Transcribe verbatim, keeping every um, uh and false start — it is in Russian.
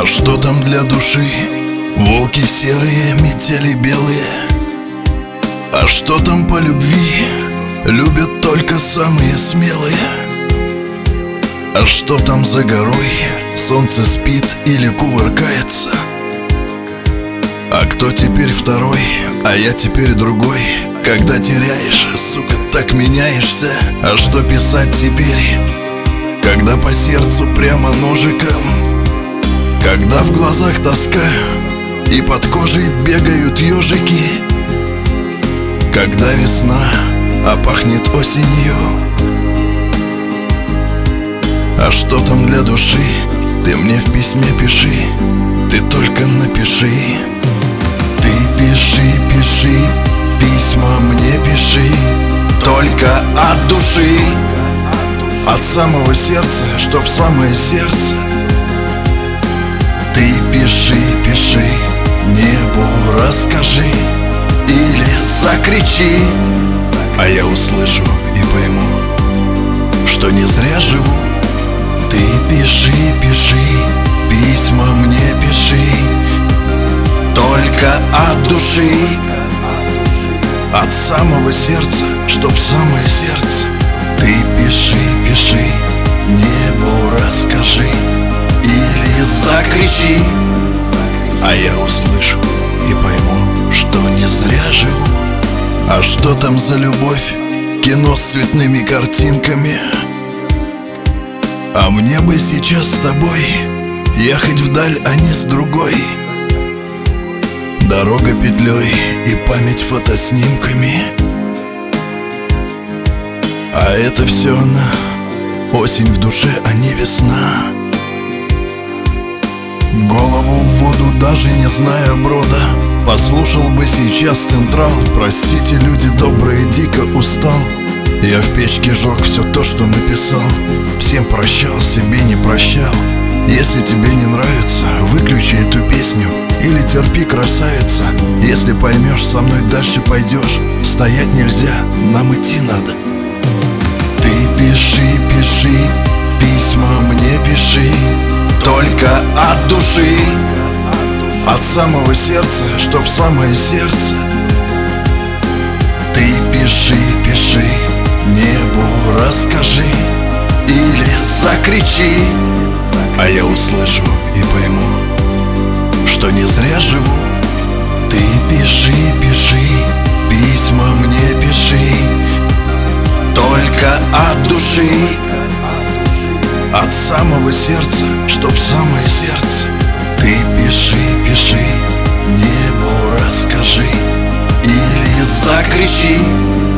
что там для души? Волки серые, метели белые. А что там по любви? Любят только самые смелые. А что там за горой? Солнце спит или кувыркается? А кто теперь второй? А я теперь другой. Когда теряешь, сука, так меняешься. А что писать теперь? Когда по сердцу прямо ножиком, когда в глазах тоска и под кожей бегают ежики, когда весна, а пахнет осенью. А что там для души? Ты мне в письме пиши, ты только напиши. Ты пиши, пиши, письма мне пиши, только от души, от самого сердца, что в самое сердце. Ты пиши, пиши, небу расскажи или закричи, а я услышу и пойму, что не зря живу. Ты пиши, пиши, письма мне пиши, только от души, от самого сердца, что в самое сердце. Ты пиши, пиши, небу расскажи или закричи, а я услышу и пойму, что не зря живу. А что там за любовь? Кино с цветными картинками. А мне бы сейчас с тобой ехать вдаль, а не с другой. Дорога петлей и память фотоснимками. А это все она, осень в душе, а не весна. Голову в воду, даже не зная брода, послушал бы сейчас Централ. Простите, люди добрые, дико устал. Я в печке жег все то, что написал. Всем прощал, себе не прощал. Если тебе не нравится, выключи эту песню или терпи, красавица. Если поймешь, со мной дальше пойдешь. Стоять нельзя, нам идти надо. Ты пиши, пиши, письма мне пиши, только от души, от самого сердца, что в самое сердце. Ты пиши, пиши, небу расскажи или закричи, а я услышу и пойму, что не зря живу. Ты пиши, пиши, письма мне пиши, только от души, от самого сердца, что в самое сердце. Ты пиши, пиши, небу расскажи или закричи,